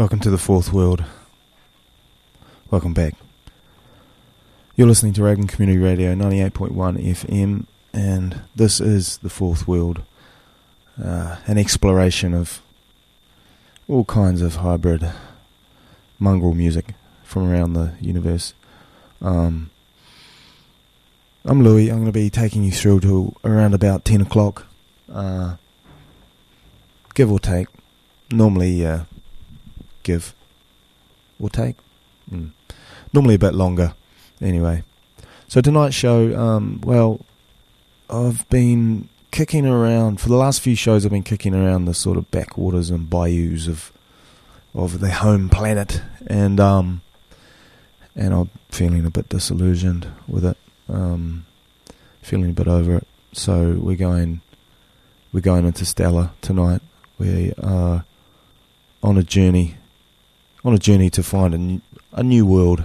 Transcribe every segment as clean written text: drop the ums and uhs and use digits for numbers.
Welcome to the Fourth World. Welcome back. You're listening to Raglan Community Radio 98.1 FM, and this is the Fourth World, an exploration of all kinds of hybrid mongrel music from around the universe. I'm Louis. I'm going to be taking you through to around about 10 o'clock, give or take. Normally, give or take. Normally a bit longer, anyway. So tonight's show, I've been kicking around, for the last few shows I've been kicking around the sort of backwaters and bayous of the home planet, and I'm feeling a bit disillusioned with it, feeling a bit over it. So we're going into Stella tonight. We are on a journey to find a new world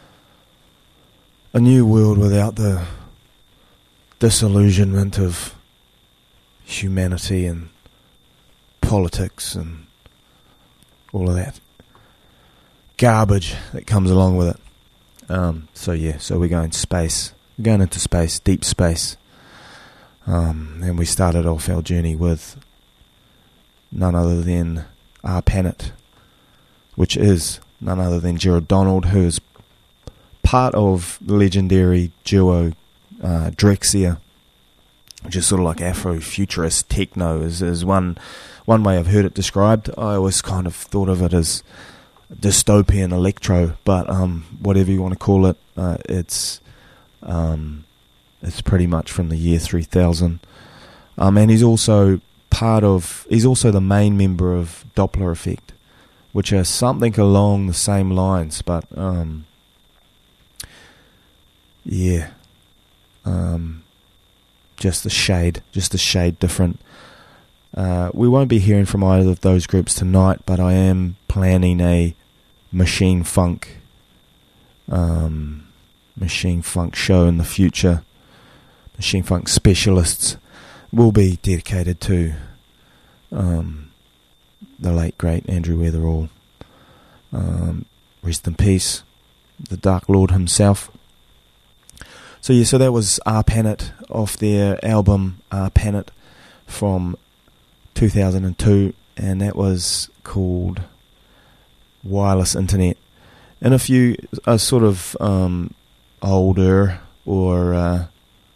without the disillusionment of humanity and politics and all of that garbage that comes along with it. So we're going space. We're going into space, deep space. And we started off our journey with none other than our planet, which is none other than Gerard Donald, who is part of the legendary duo Drexciya, which is sort of like Afrofuturist techno, is one way I've heard it described. I always kind of thought of it as dystopian electro, but whatever you want to call it, it's pretty much from the year 3000. And he's also the main member of Doppler Effect, which is something along the same lines, but just a shade different. We won't be hearing from either of those groups tonight, but I am planning a machine funk show in the future. Machine funk specialists will be dedicated to the late great Andrew Weatherall. Rest in peace, the Dark Lord himself. So that was Our Planet off their album Our Planet from 2002, and that was called Wireless Internet. And if you are sort of older or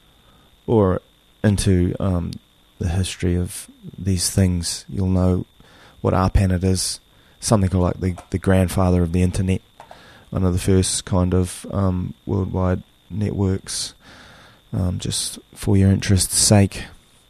into the history of these things, you'll know what ARPANET is. Something like the grandfather of the internet, one of the first kind of worldwide networks, just for your interest's sake.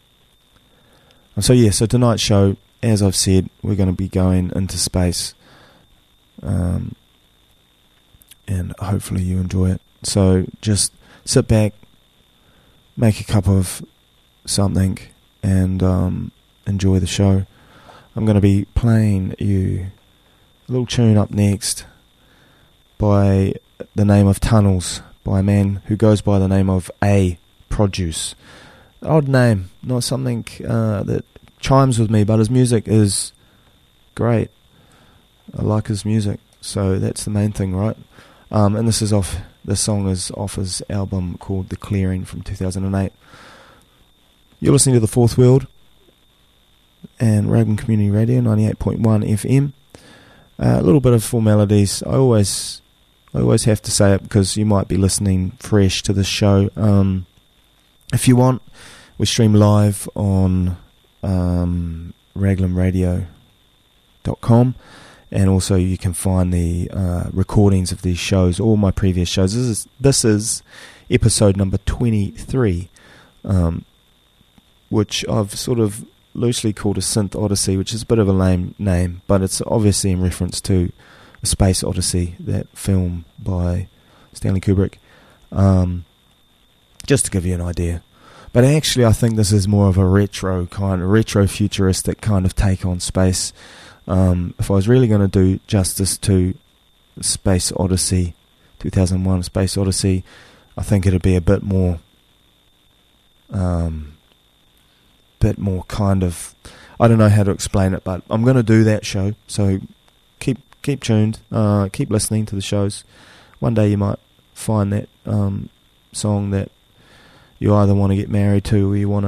So tonight's show, as I've said, we're going to be going into space, and hopefully you enjoy it. So just sit back, make a cup of something, and enjoy the show. I'm going to be playing you a little tune up next by the name of Tunnels, by a man who goes by the name of A Produce. Odd name, not something that chimes with me, but his music is great. I like his music, so that's the main thing, right? And this song is off his album called The Clearing from 2008. You're listening to The Fourth World and Raglan Community Radio 98.1 FM. A little bit of formalities. I always have to say it because you might be listening fresh to this show. If you want, we stream live on raglanradio.com, and also you can find the recordings of these shows, all my previous shows. This is episode number 23, which I've sort of loosely called a Synth Odyssey, which is a bit of a lame name, but it's obviously in reference to A Space Odyssey, that film by Stanley Kubrick, just to give you an idea. But actually I think this is more of a retro-futuristic kind of take on space. If I was really going to do justice to Space Odyssey, 2001 Space Odyssey, I think it'd be a bit more kind of, I don't know how to explain it, but I'm going to do that show, so keep keep tuned, keep listening to the shows. One day you might find that song that you either want to get married to, or you want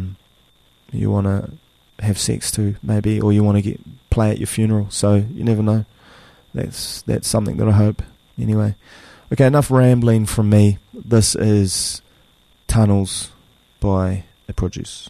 to have sex to, maybe, or you want to play at your funeral. So you never know. That's something that I hope. Anyway, okay, enough rambling from me. This is Tunnels by The Produce.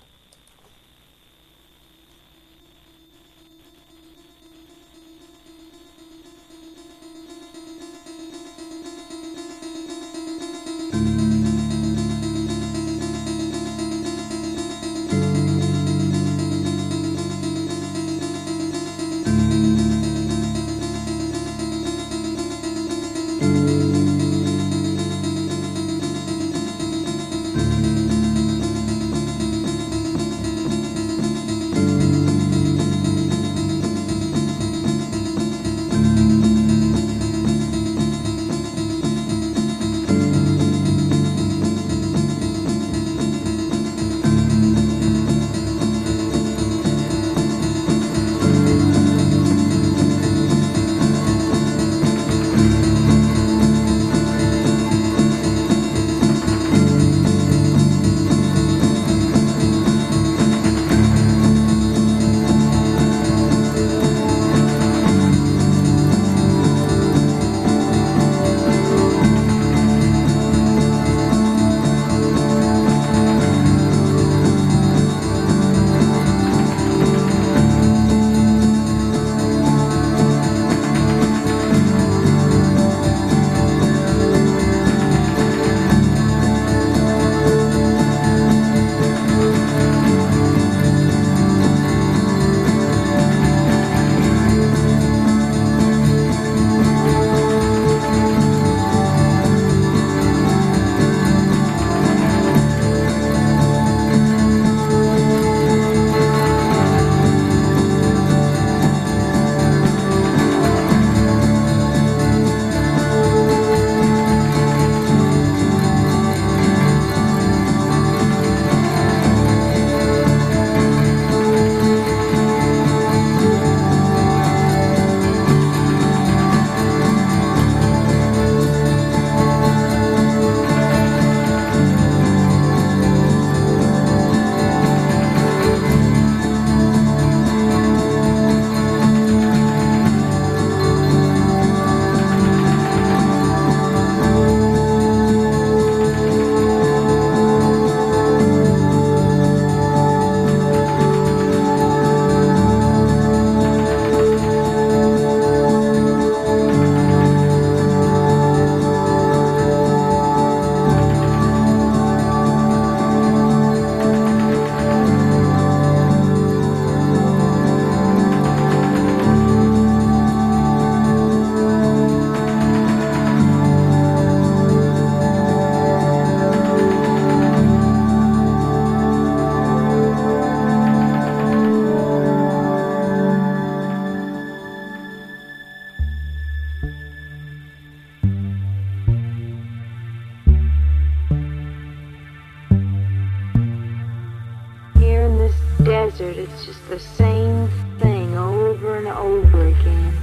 desert, it's just the same thing over and over again.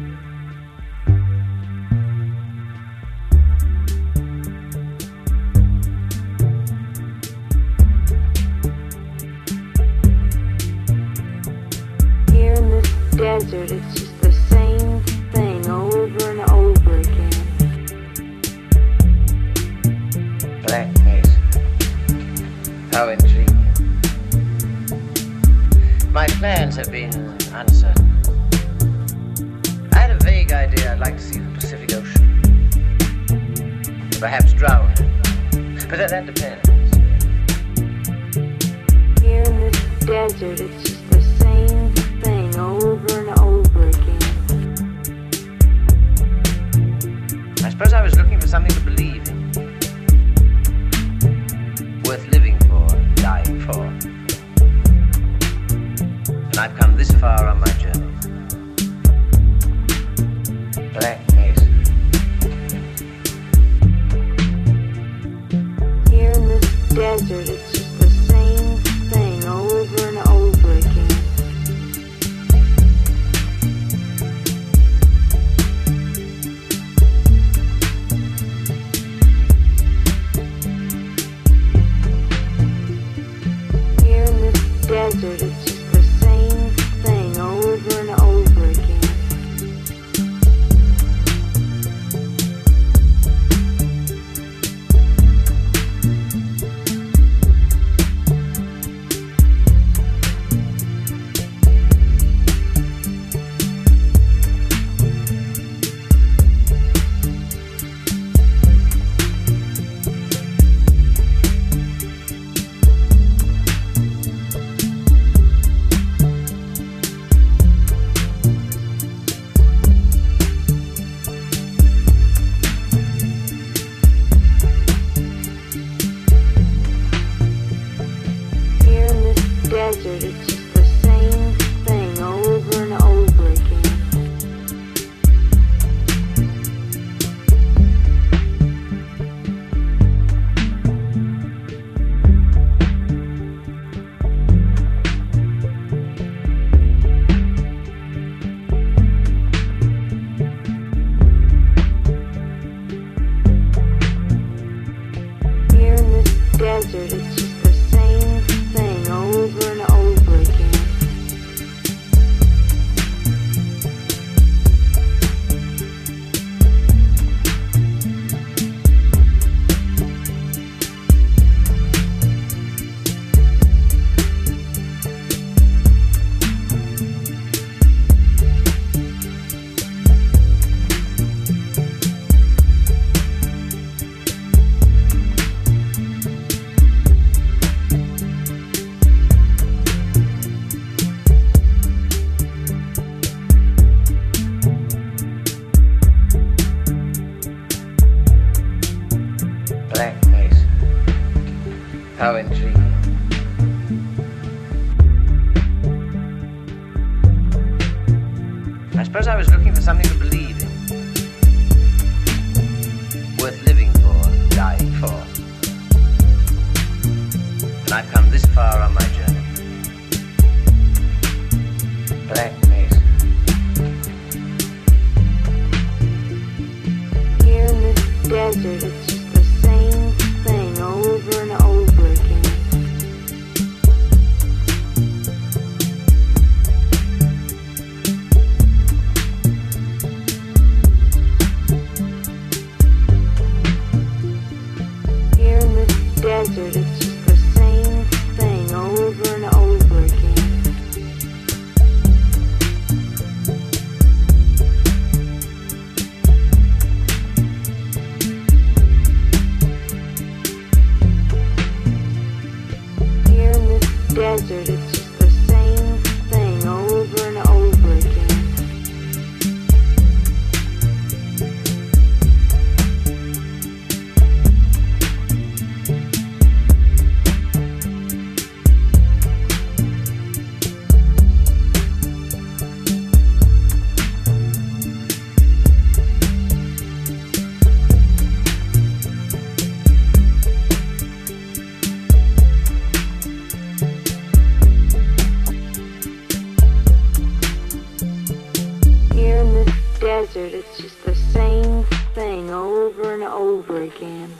Here in this desert, it's just the same thing over and over again. Black Mesa. How intriguing. My plans have been uncertain. I had a vague idea I'd like to see the Pacific Ocean. Perhaps drown. But that depends. Here in this desert, it's just the same thing over and over again. I suppose I was looking for something to believe in. Worth living for, dying for. And I've come this far on my journey. Black Mesa. Here in this suppose I was looking for something to believe in. Worth living for, dying for. And I've come this far on my journey. Black Mesa. Here in this desert, it's just the same thing over and over again. Here in this desert, it's just the same thing over and over again. Here in this desert, it's just the same thing over and over again. Here in this desert, it's just the same thing over and over again.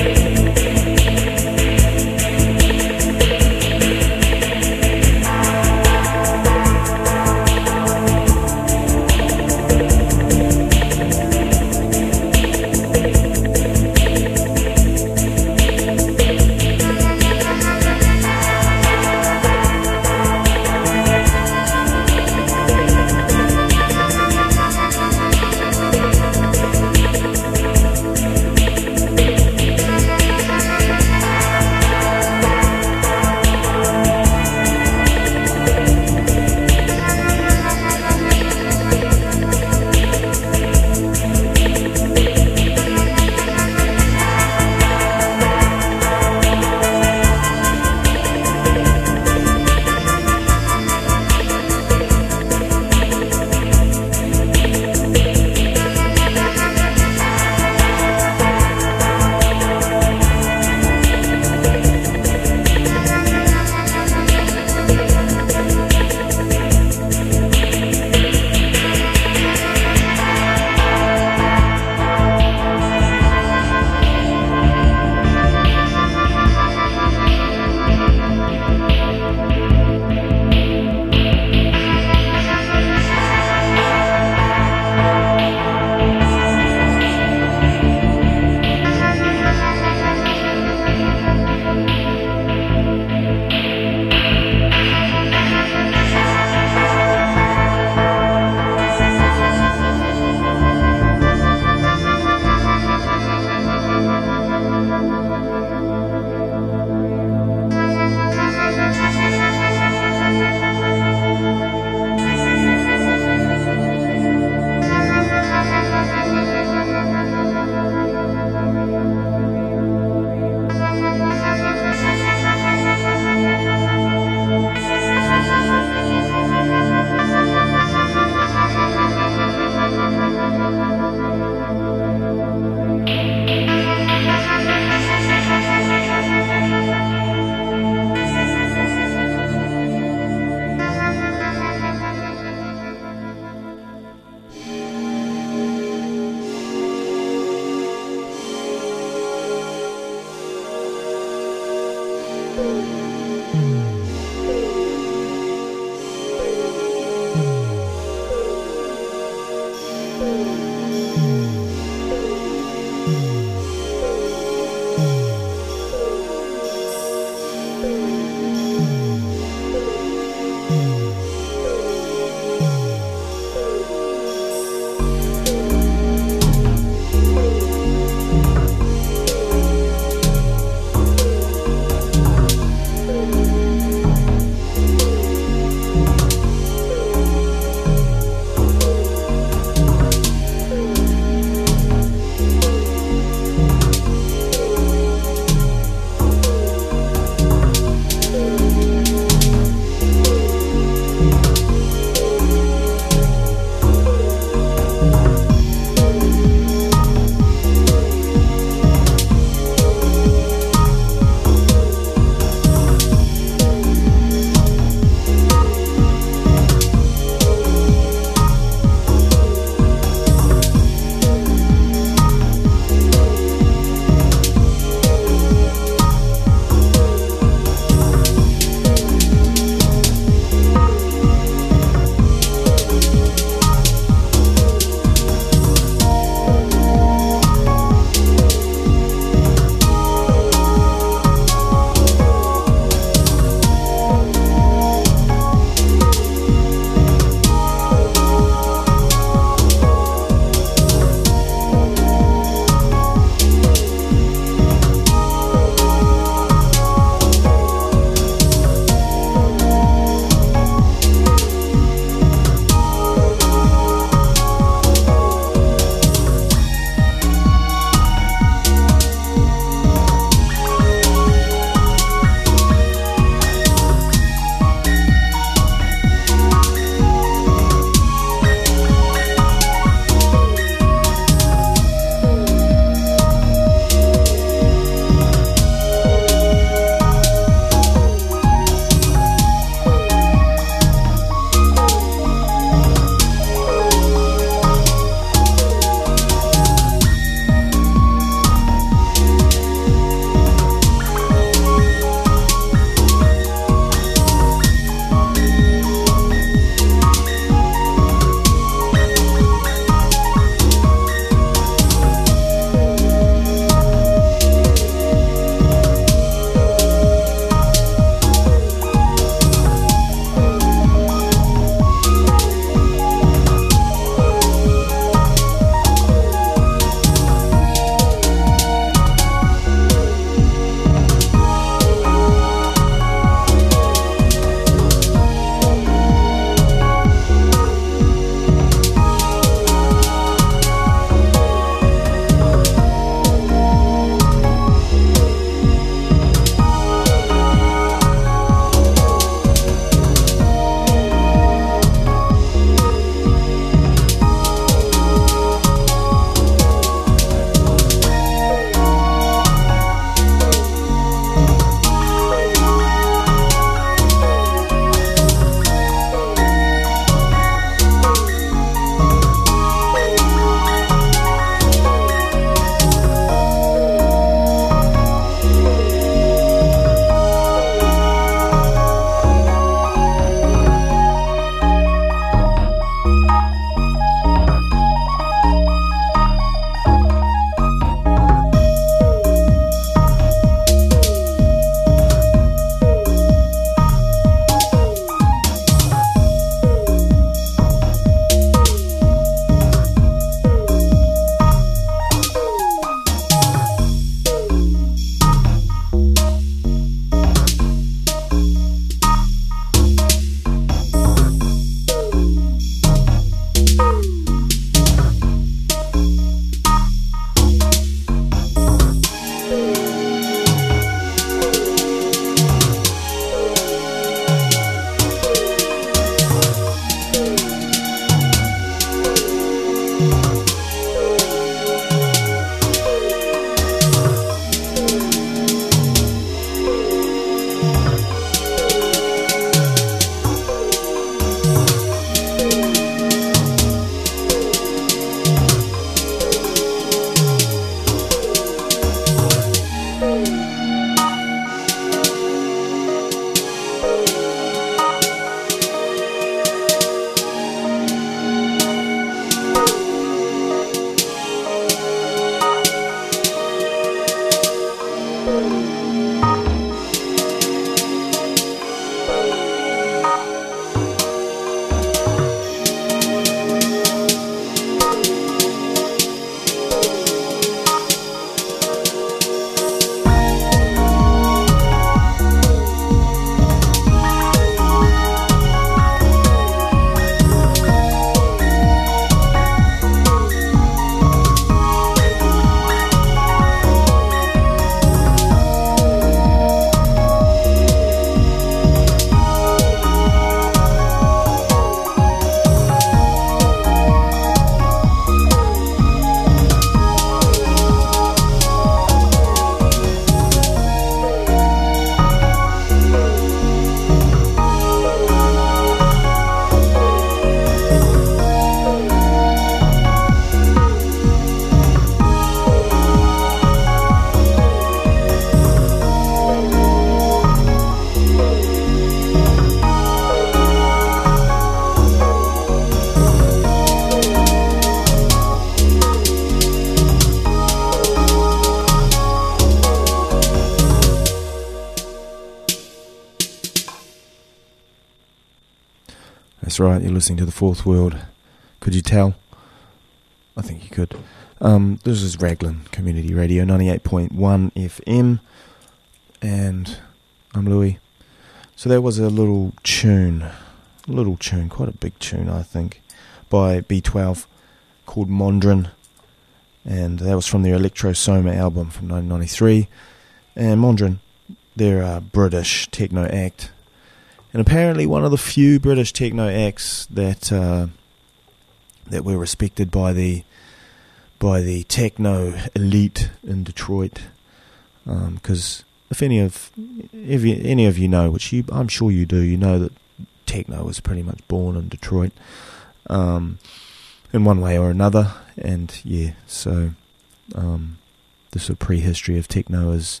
That's right, you're listening to The Fourth World. Could you tell? I think you could. This is Raglan Community Radio, 98.1 FM, and I'm Louis. So that was a little tune, quite a big tune, I think, by B12 called Mondrian, and that was from their Electro Soma album from 1993. And Mondrian, they're a British techno act, and apparently one of the few British techno acts that were respected by the techno elite in Detroit. Because if any of you know, which I'm sure you do, you know that techno was pretty much born in Detroit, in one way or another. And yeah, so the sort of prehistory of techno is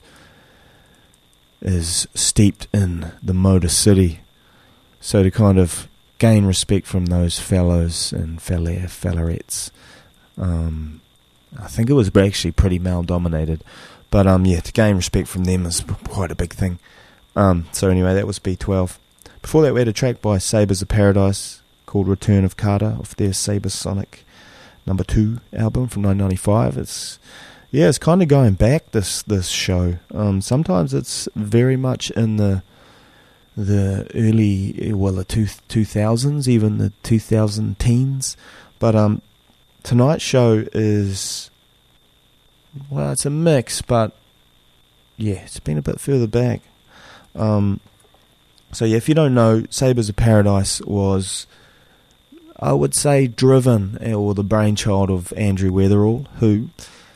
steeped in the Motor City. So to kind of gain respect from those fellows and fellerettes, I think it was actually pretty male dominated, but yeah, to gain respect from them is quite a big thing. So anyway, that was B12. Before that, we had a track by Sabres of Paradise called Return of Carter off their Saber Sonic No. 2 album from 1995. It's kind of going back, this show. Sometimes it's very much in the early, the 2000s, even the 2000 teens. But tonight's show is, well, it's a mix, but yeah, it's been a bit further back. So yeah, if you don't know, Sabres of Paradise was, I would say, driven, or the brainchild of Andrew Weatherall, who,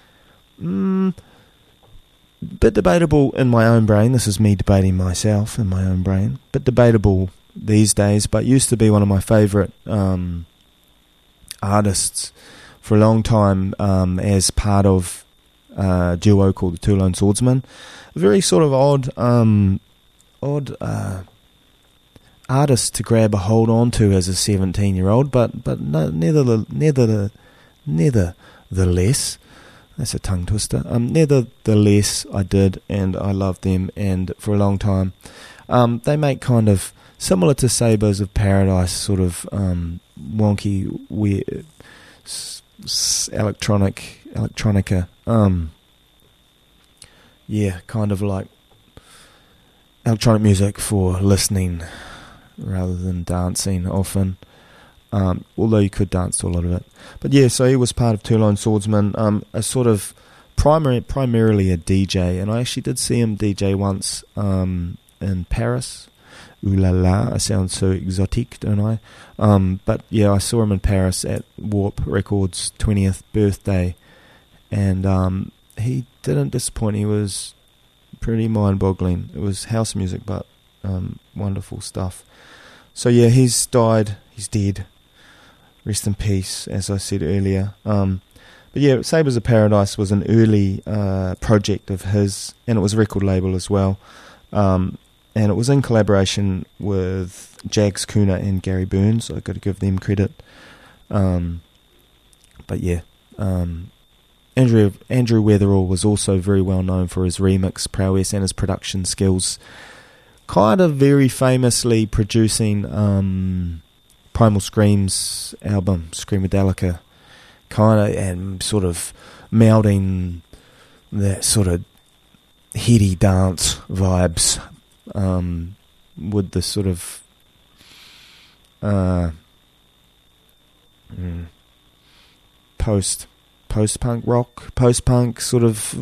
bit debatable in my own brain. This is me debating myself in my own brain. Bit debatable these days, but used to be one of my favourite artists for a long time, as part of a duo called the Two Lone Swordsmen. A very sort of odd artist to grab a hold on to as a 17-year-old, but nevertheless, that's a tongue twister. Nevertheless, I did, and I loved them, and for a long time, they make kind of similar to Sabres of Paradise, sort of wonky, weird, electronica. Kind of like electronic music for listening rather than dancing often. Although you could dance to a lot of it. But yeah, so he was part of Two Lone Swordsmen, a sort of primarily a DJ, and I actually did see him DJ once in Paris. Ooh la la, I sound so exotic, don't I? But yeah, I saw him in Paris at Warp Records' 20th birthday, and he didn't disappoint. He was pretty mind-boggling. It was house music, but wonderful stuff. So yeah, he's died, he's dead. Rest in peace, as I said earlier. But yeah, Sabres of Paradise was an early project of his, and it was a record label as well. And it was in collaboration with Jags Kuna and Gary Burns. I've got to give them credit. But yeah, Andrew Weatherall was also very well known for his remix prowess and his production skills. Kind of very famously producing Primal Scream's album, Screamadelica, kind of, and sort of melding that sort of heady dance vibes with the sort of post-punk rock, post-punk sort of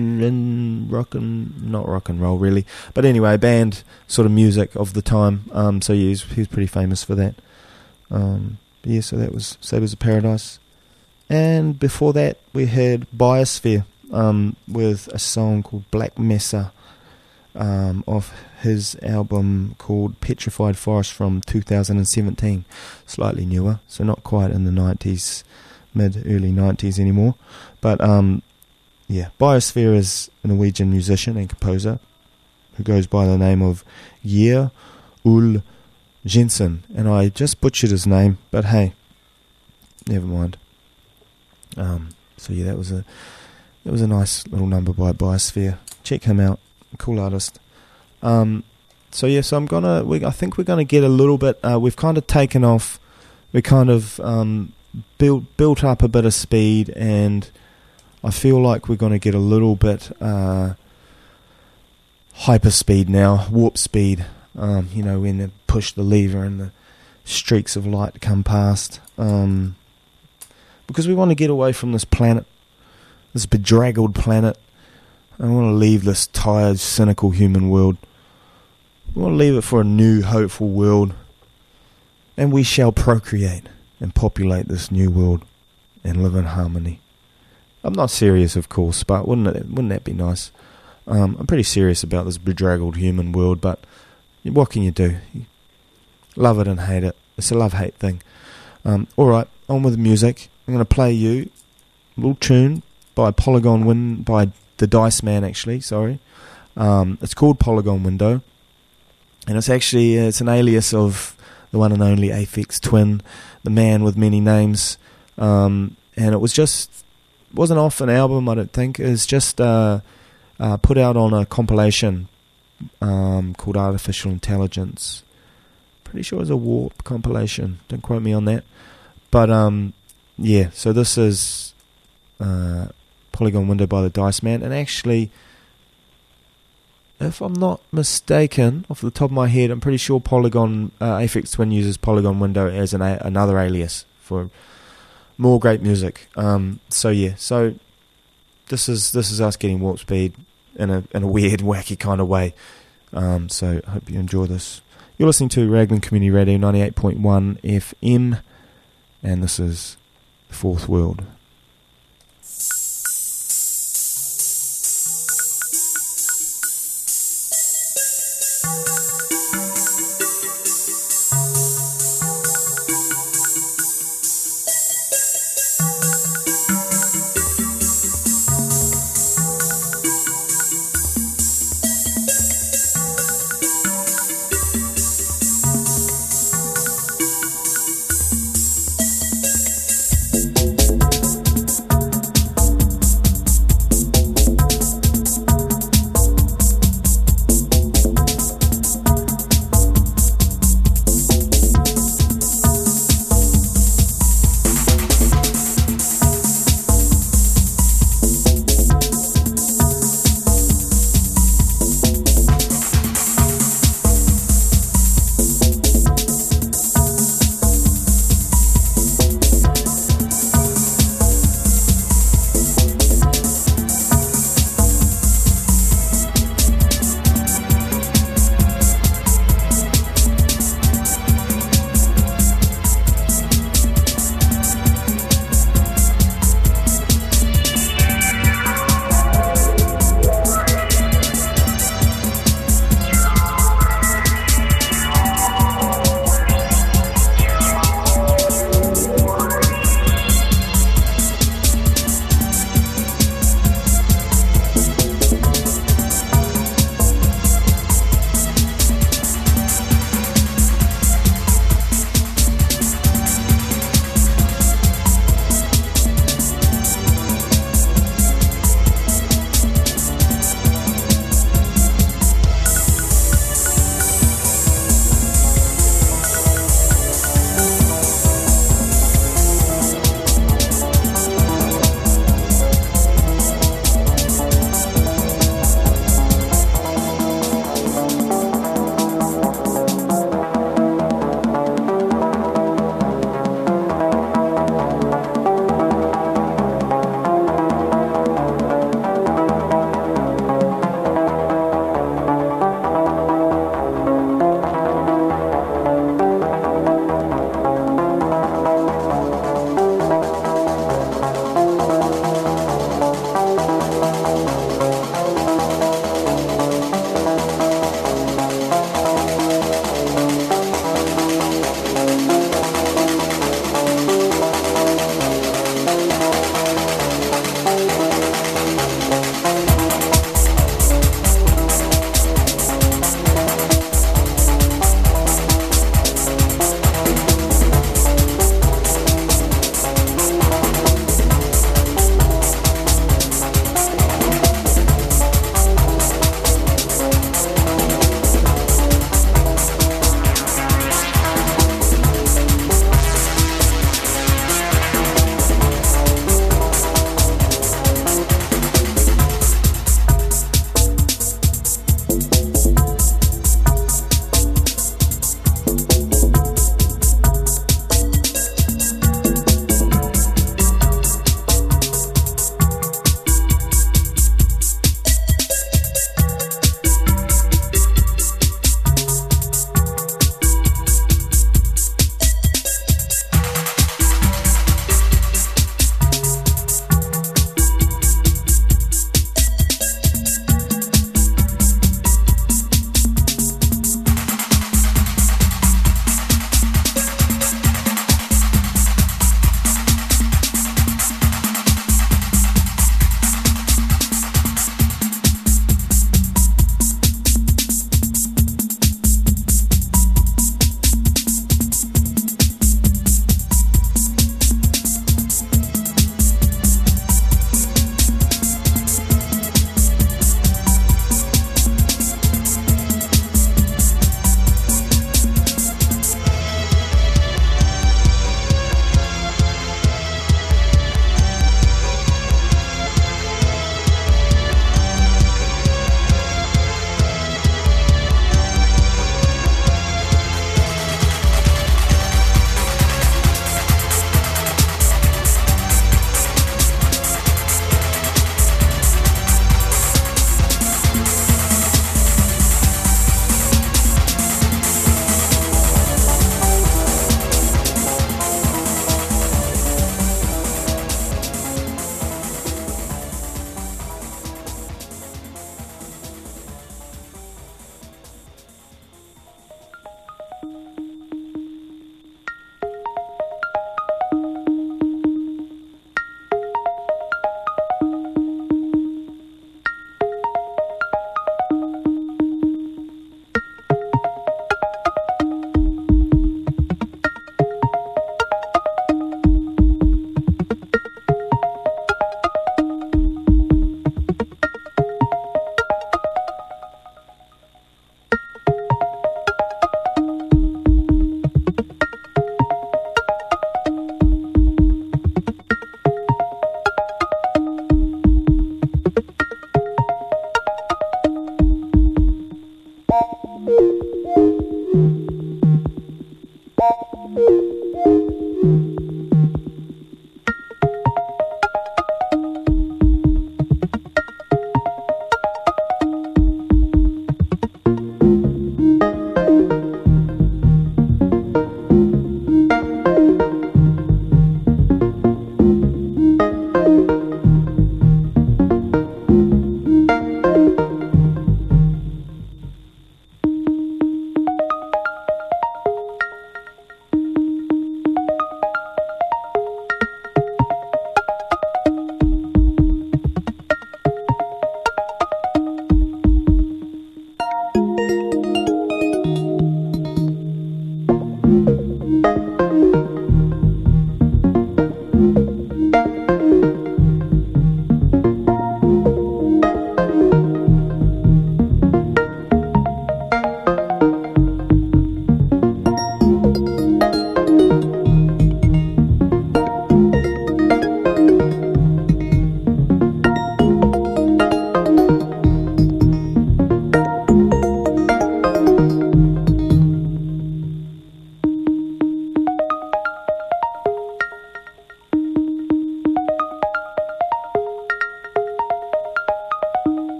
not rock and roll really, but anyway, band sort of music of the time. So yeah, he was pretty famous for that. Yeah, so that was Sabres of Paradise, and before that we had Biosphere with a song called Black Mesa off his album called Petrified Forest from 2017, slightly newer, so not quite in the 90s, early 90s anymore, but yeah, Biosphere is a Norwegian musician and composer who goes by the name of Geir Ul Jensen, and I just butchered his name, but hey, never mind. So yeah, that was a nice little number by Biosphere. Check him out, cool artist. So I think we're gonna get a little bit. We've kind of taken off. We kind of built up a bit of speed, and I feel like we're gonna get a little bit hyper speed now, warp speed. When they push the lever and the streaks of light come past. Because we want to get away from this planet, this bedraggled planet. I want to leave this tired, cynical human world. We want to leave it for a new, hopeful world. And we shall procreate and populate this new world and live in harmony. I'm not serious, of course, but wouldn't that be nice? I'm pretty serious about this bedraggled human world, but what can you do? You love it and hate it. It's a love-hate thing. Alright, on with the music. I'm going to play you a little tune by by the Dice Man, actually, sorry. It's called Polygon Window. And it's an alias of the one and only Aphex Twin, the man with many names. And it wasn't off an album, I don't think. It's just put out on a compilation called Artificial Intelligence. Pretty sure it's a Warp compilation. Don't quote me on that. But so this is Polygon Window by the Dice Man. And actually, if I'm not mistaken, off the top of my head, I'm pretty sure Aphex Twin uses Polygon Window as another alias for more great music. So this is us getting warp speed in a weird, wacky kind of way. So I hope you enjoy this. You're listening to Raglan Community Radio 98.1 FM, and this is The Fourth World.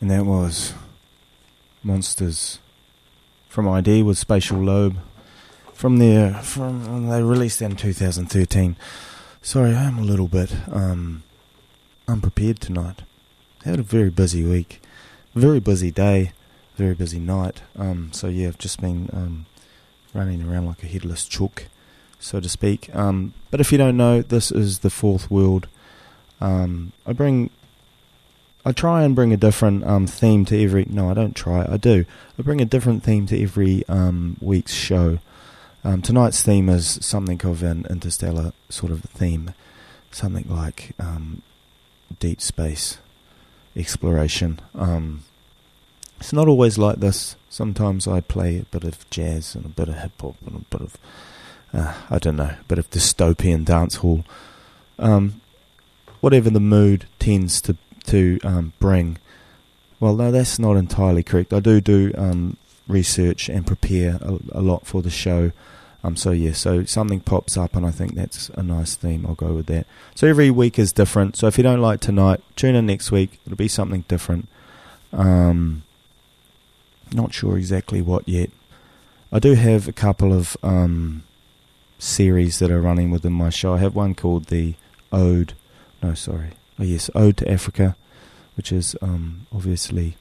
And that was Monsters from ID with Spatial Lobe. They released that in 2013. Sorry, I am a little bit unprepared tonight. I had a very busy week, very busy day, very busy night. So yeah, I've just been running around like a headless chook, so to speak. But if you don't know, this is the Fourth World. I try and bring a different theme to every... No, I don't try, I do. I bring a different theme to every week's show. Tonight's theme is something of an interstellar sort of theme. Something like deep space exploration. It's not always like this. Sometimes I play a bit of jazz and a bit of hip-hop and a bit of, I don't know, a bit of dystopian dancehall. Whatever the mood tends to bring. Well, no, that's not entirely correct. I do research and prepare a lot for the show. So something pops up and I think that's a nice theme. I'll go with that. So every week is different. So if you don't like tonight, tune in next week. It'll be something different. Not sure exactly what yet. I do have a couple of series that are running within my show. I have one called the Ode to Africa, which is obviously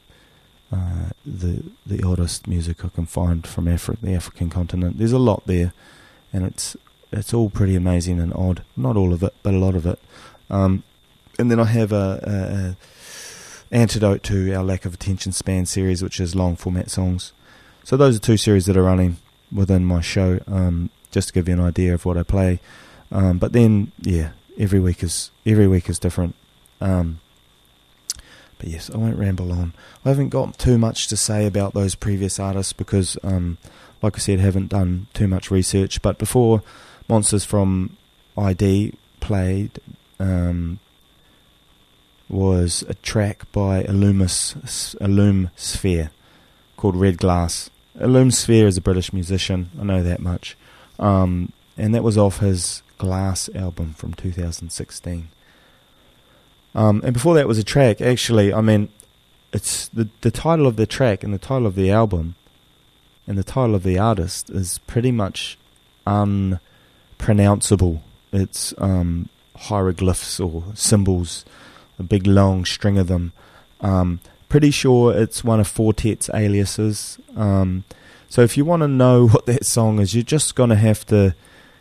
the oddest music I can find from the African continent. There's a lot there, and it's all pretty amazing and odd. Not all of it, but a lot of it. And then I have a antidote to our lack of attention span series, which is long format songs. So those are two series that are running within my show, just to give you an idea of what I play. But then, yeah, every week is different. But yes, I won't ramble on. I haven't got too much to say about those previous artists because, like I said, haven't done too much research. But before Monsters from ID played, was a track by Illume Sphere called Red Glass. Illume Sphere is a British musician, I know that much. And that was off his Glass album from 2016. And before that was a track, actually, I mean, it's the title of the track and the title of the album and the title of the artist is pretty much unpronounceable. It's hieroglyphs or symbols, a big long string of them. Pretty sure it's one of Fortet's aliases. So if you want to know what that song is, you're gonna have to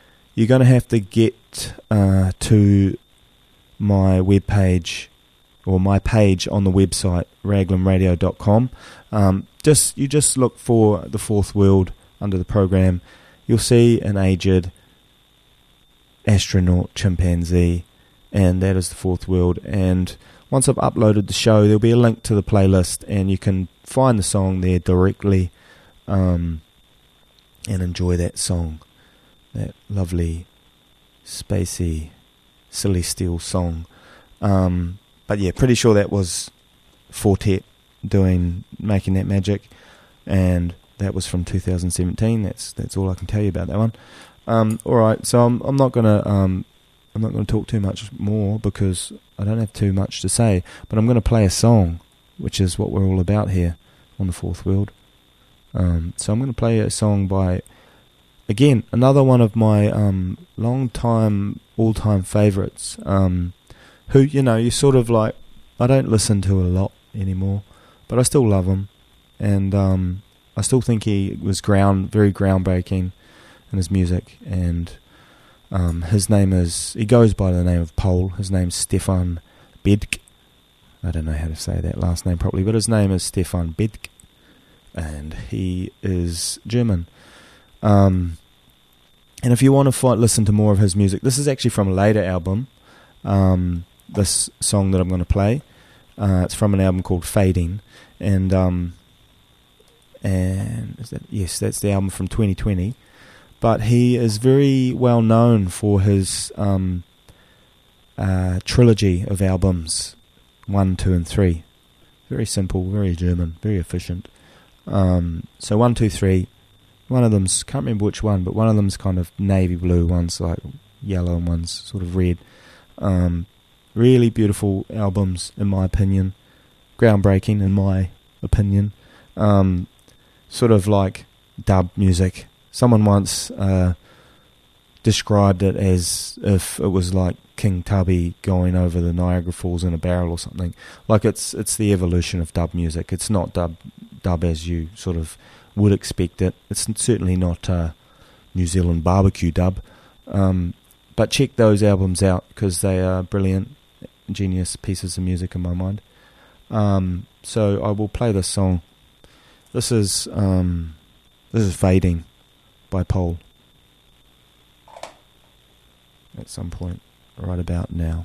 get to my webpage or my page on the website raglanradio.com. You just look for the Fourth World under the program. You'll see an aged astronaut chimpanzee, and that is the Fourth World. And once I've uploaded the show, there'll be a link to the playlist, and you can find the song there directly, and enjoy that song, that lovely spacey celestial song. But yeah, pretty sure that was Fortet making that magic, and that was from 2017. That's all I can tell you about that one. All right, so I'm not gonna talk too much more because I don't have too much to say. But I'm gonna play a song, which is what we're all about here on the Fourth World. So I'm gonna play a song by, again, another one of my long-time, all-time favourites, who, you sort of like, I don't listen to a lot anymore, but I still love him, and I still think he was very groundbreaking in his music, and he goes by the name of Pole. His name's Stefan Bedk. I don't know how to say that last name properly, but his name is Stefan Bedk, and he is German. And if you want to listen to more of his music, this is actually from a later album, this song that I'm going to play. It's from an album called Fading, and that's the album from 2020. But he is very well known for his trilogy of albums, 1, 2, and 3. Very simple, very German, very efficient. So 1, 2, 3. One of them's, can't remember which one, but one of them's kind of navy blue, one's like yellow, and one's sort of red. Really beautiful albums, in my opinion. groundbreaking in my opinion. Sort of like dub music. Someone once described it as if it was like King Tubby going over the Niagara Falls in a barrel or something. Like it's the evolution of dub music. It's not dub as you sort of would expect it. It's certainly not New Zealand barbecue dub. But check those albums out because they are brilliant, genius pieces of music in my mind. So I will play this song. This is Fading by Pole. At some point right about now.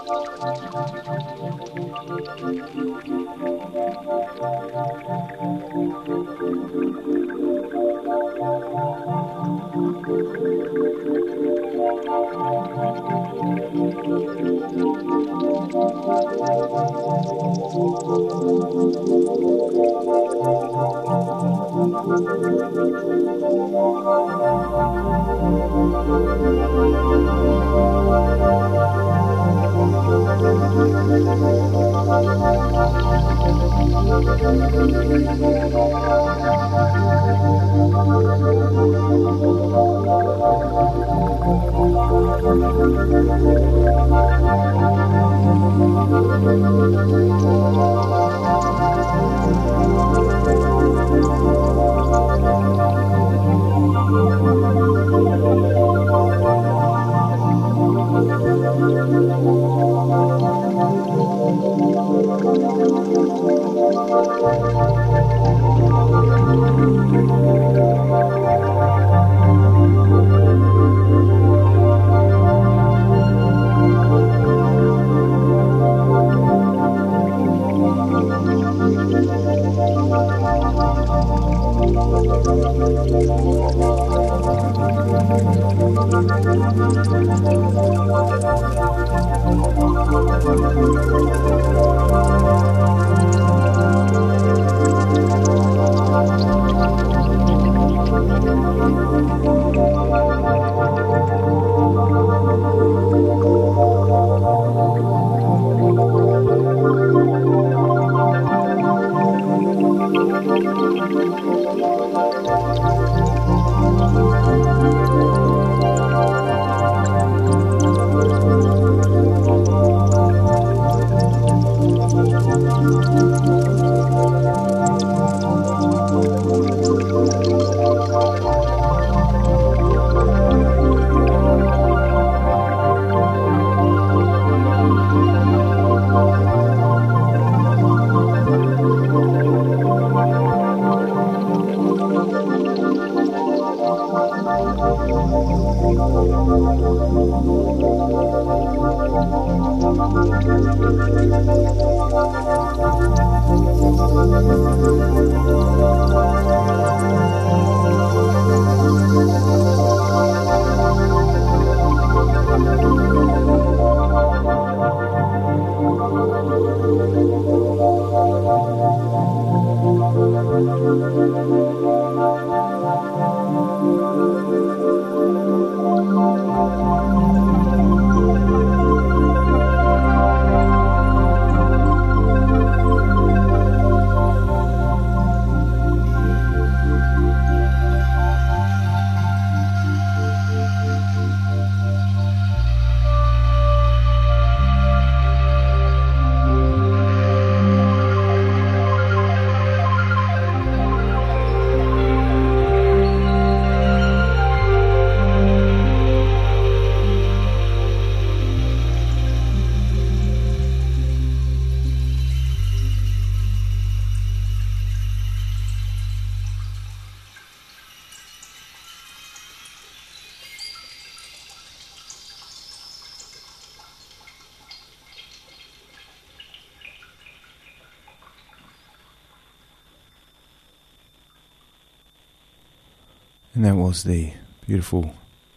And that was the beautiful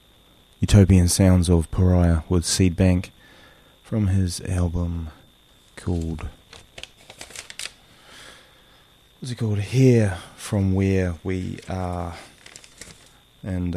utopian sounds of Pariah with Seed Bank from his album called, what's it called? Here From Where We Are. And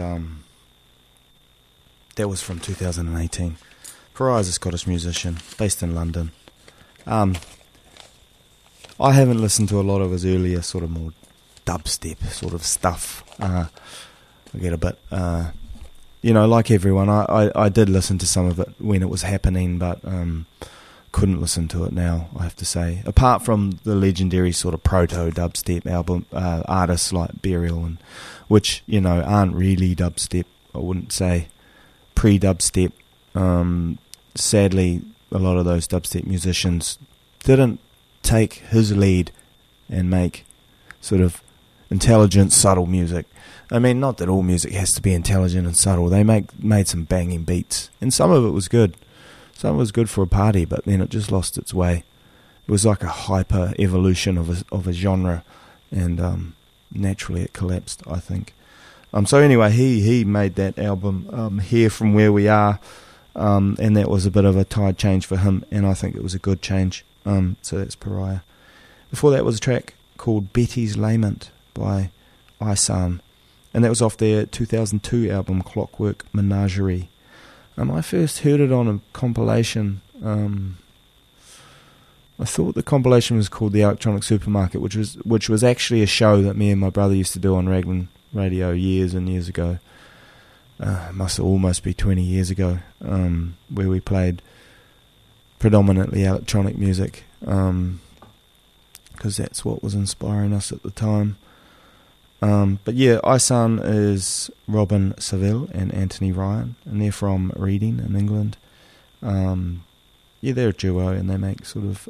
that was from 2018. Pariah's a Scottish musician based in London. I haven't listened to a lot of his earlier sort of more dubstep sort of stuff. I get a bit, like everyone, I did listen to some of it when it was happening, but couldn't listen to it now, I have to say. Apart from the legendary sort of proto-dubstep album artists like Burial, and which, aren't really dubstep, I wouldn't say. Pre-dubstep, sadly, a lot of those dubstep musicians didn't take his lead and make sort of intelligent, subtle music. I mean, not that all music has to be intelligent and subtle. They made some banging beats, and some of it was good. So it was good for a party, but then it just lost its way. It was like a hyper evolution of a genre, and naturally it collapsed, I think. So anyway, he made that album, Here From Where We Are, and that was a bit of a tide change for him, and I think it was a good change. So that's Pariah. Before that was a track called Betty's Lament by Isan, and that was off their 2002 album Clockwork Menagerie. I first heard it on a compilation. I thought the compilation was called The Electronic Supermarket, which was actually a show that me and my brother used to do on Raglan Radio years and years ago. Must almost be 20 years ago, where we played predominantly electronic music, because that's what was inspiring us at the time. But yeah, Isan is Robin Saville and Anthony Ryan, and they're from Reading in England. Yeah, they're a duo, and they make sort of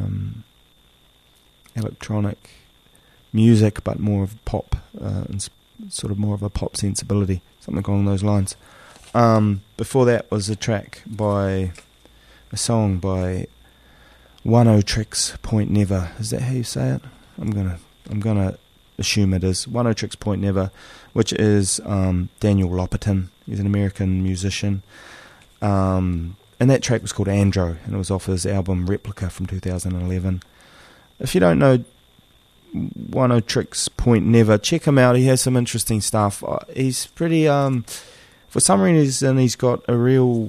electronic music, but more of pop, and sort of more of a pop sensibility, something along those lines. Before that was a song by One O Tricks Point Never. Is that how you say it? I'm gonna assume it is. One O Tricks Point Never, which is Daniel Lopatin. He's an American musician. And that track was called Andro, and it was off his album Replica from 2011. If you don't know One O Tricks Point Never, check him out. He has some interesting stuff. He's pretty, for some reason, he's got a real,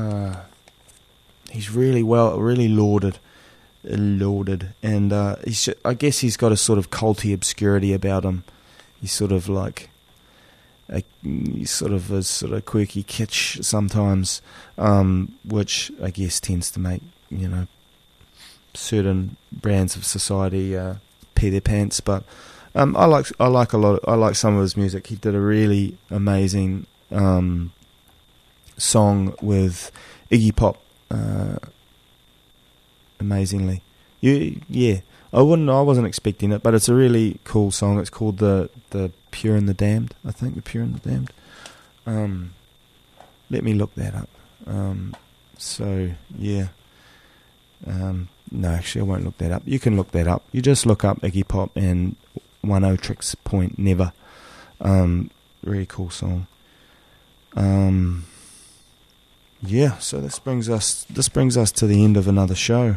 he's really lauded, and I guess he's got a sort of culty obscurity about him. He's sort of like, he's sort of quirky kitsch sometimes, which I guess tends to make, certain brands of society pee their pants. But I like some of his music. He did a really amazing song with Iggy Pop, amazingly. I wasn't expecting it, but it's a really cool song. It's called the Pure and the Damned, I think. The Pure and the Damned. Let me look that up. No, actually I won't look that up. You can look that up. You just look up Iggy Pop and One O Tricks Point Never. Really cool song. So this brings us to the end of another show.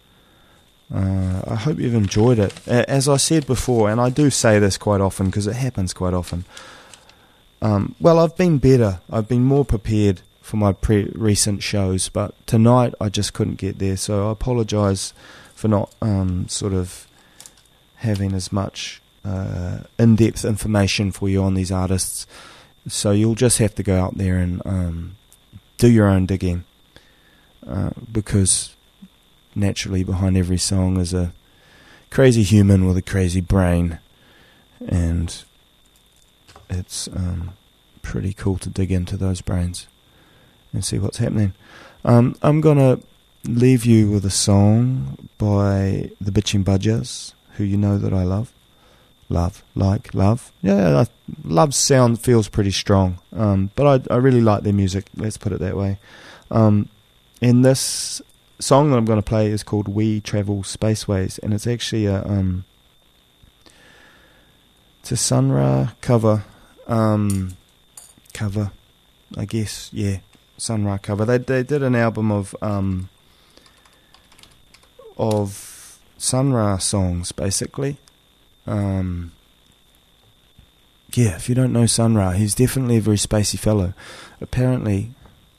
I hope you've enjoyed it. As I said before, and I do say this quite often because it happens quite often, I've been better. I've been more prepared for my recent shows, but tonight I just couldn't get there, so I apologise for not sort of having as much in-depth information for you on these artists. So you'll just have to go out there and do your own digging, because naturally behind every song is a crazy human with a crazy brain, and it's pretty cool to dig into those brains and see what's happening. I'm gonna leave you with a song by the Bitchin' Budgers, who you know that I love. Yeah, love sound feels pretty strong, but I really like their music, let's put it that way. And this song that I'm going to play is called We Travel Spaceways, and it's actually it's a Sun Ra cover, I guess. Yeah, Sun Ra cover. They did an album of Sun Ra songs, basically. If you don't know Sun Ra, he's definitely a very spacey fellow. Apparently,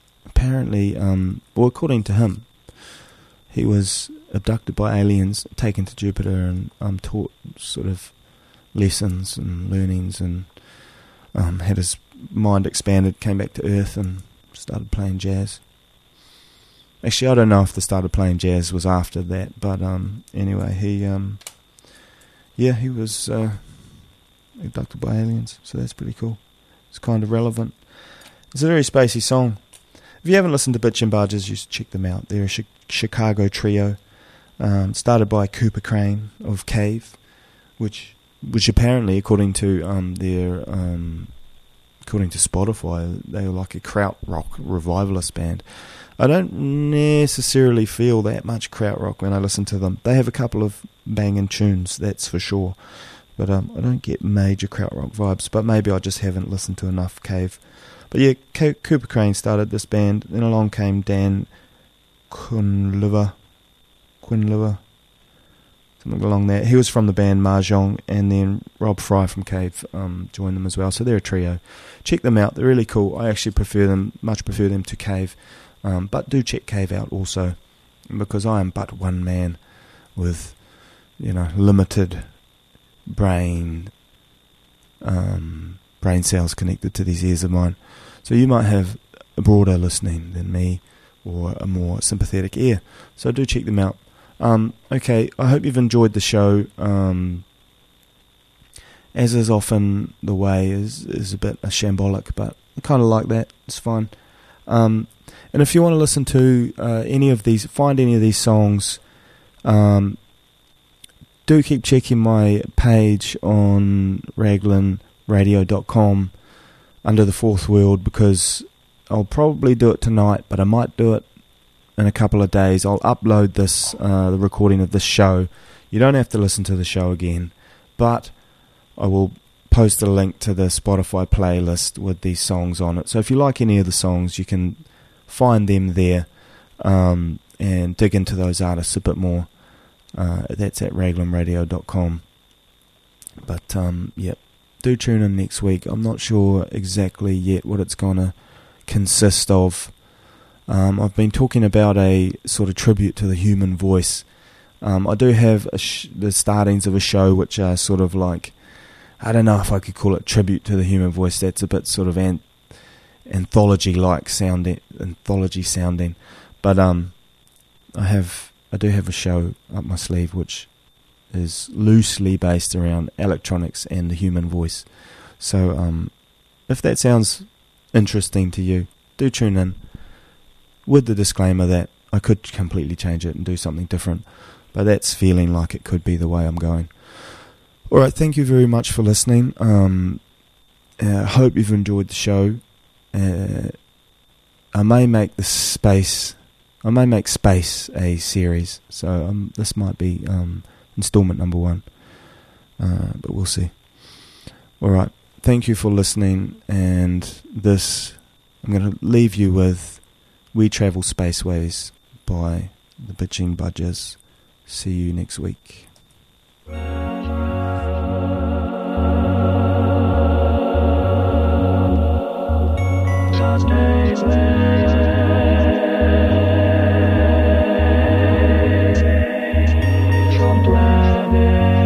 well, according to him, he was abducted by aliens, taken to Jupiter, and taught sort of lessons and learnings, and had his mind expanded, came back to Earth and started playing jazz. Actually, I don't know if the start of playing jazz was after that, but anyway, he was abducted by aliens, so that's pretty cool. It's kind of relevant. It's a very spacey song. If you haven't listened to Bitchin' Budgers, you should check them out. They're a Chicago trio, started by Cooper Crane of Cave, which apparently, according to their according to Spotify, they were like a krautrock revivalist band. I don't necessarily feel that much krautrock when I listen to them. They have a couple of banging tunes, that's for sure, but I don't get major krautrock vibes. But maybe I just haven't listened to enough Cave. But yeah, Cooper Crain started this band. Then along came Dan Quinliver, something along that. He was from the band Mahjong, and then Rob Fry from Cave joined them as well. So they're a trio. Check them out; they're really cool. I actually much prefer them to Cave. But do check Cave out also, because I am but one man with, limited brain cells connected to these ears of mine. So you might have a broader listening than me, or a more sympathetic ear. So do check them out. Okay, I hope you've enjoyed the show. As is often the way, is a bit shambolic, but I kind of like that. It's fine. And if you want to listen to find any of these songs, do keep checking my page on raglanradio.com under the Fourth World, because I'll probably do it tonight, but I might do it in a couple of days. I'll upload the recording of this show. You don't have to listen to the show again, but I will post a link to the Spotify playlist with these songs on it. So if you like any of the songs, you can find them there and dig into those artists a bit more. That's at raglanradio.com. But yep, do tune in next week. I'm not sure exactly yet what it's going to consist of. I've been talking about a sort of tribute to the human voice. I do have the startings of a show which are sort of like, I don't know if I could call it tribute to the human voice. That's a bit sort of anthology sounding, but I do have a show up my sleeve which is loosely based around electronics and the human voice. So if that sounds interesting to you, do tune in, with the disclaimer that I could completely change it and do something different, but that's feeling like it could be the way I'm going. Alright, thank you very much for listening. I hope you've enjoyed the show. I may make Space a series, so this might be installment number 1, but we'll see. Alright, thank you for listening, and I'm going to leave you with We Travel Spaceways by the Bitching Budgers. See you next week. From planet